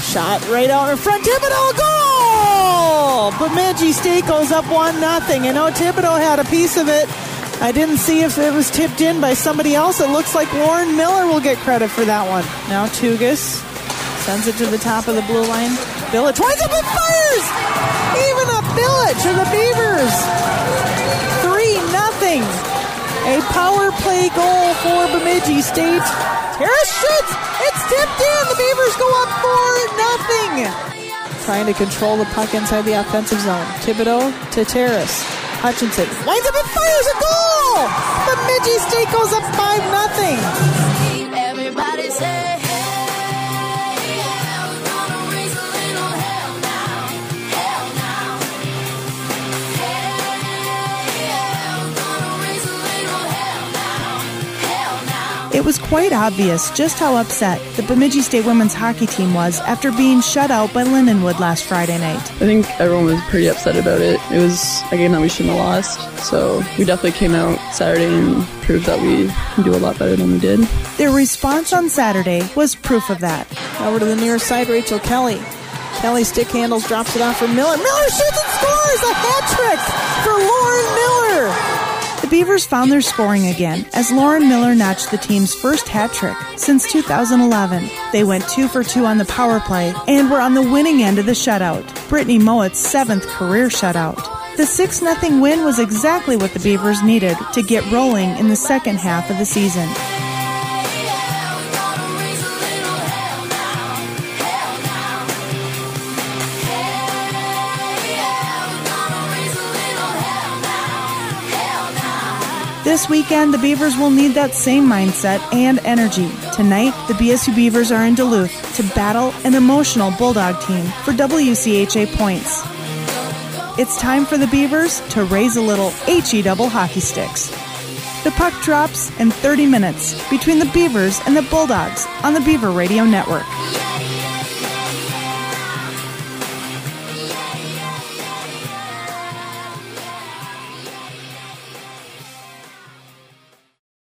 Shot right out in front. Thibodaux, goal! Bemidji State goes up 1-0. I know Thibodaux had a piece of it. I didn't see if it was tipped in by somebody else. It looks like Lauren Miller will get credit for that one. Now Tugas sends it to the top of the blue line. Billage winds up and fires! Even a Billage for the Beavers. 3-0. A power play goal for Bemidji State. Terrace shoots! It's tipped in! The Beavers go up 4-0. Trying to control the puck inside the offensive zone. Thibodaux to Terrace. Hutchinson winds up and fires a goal! Bemidji State goes up 5-0. Everybody say, It was quite obvious just how upset the Bemidji State women's hockey team was after being shut out by Lindenwood last Friday night. I think everyone was pretty upset about it. It was a game that we shouldn't have lost, so we definitely came out Saturday and proved that we can do a lot better than we did. Their response on Saturday was proof of that. Over to the near side, Rachel Kelly. Kelly stick handles, drops it off for Miller. Miller shoots and scores! A hat trick for Lauren Miller! The Beavers found their scoring again as Lauren Miller notched the team's first hat trick since 2011. They went 2 for 2 on the power play and were on the winning end of the shutout, Brittany Mowatt's 7th career shutout. The 6-0 win was exactly what the Beavers needed to get rolling in the second half of the season. This weekend, the Beavers will need that same mindset and energy. Tonight, the BSU Beavers are in Duluth to battle an emotional Bulldog team for WCHA points. It's time for the Beavers to raise a little HE double hockey sticks. The puck drops in 30 minutes between the Beavers and the Bulldogs on the Beaver Radio Network.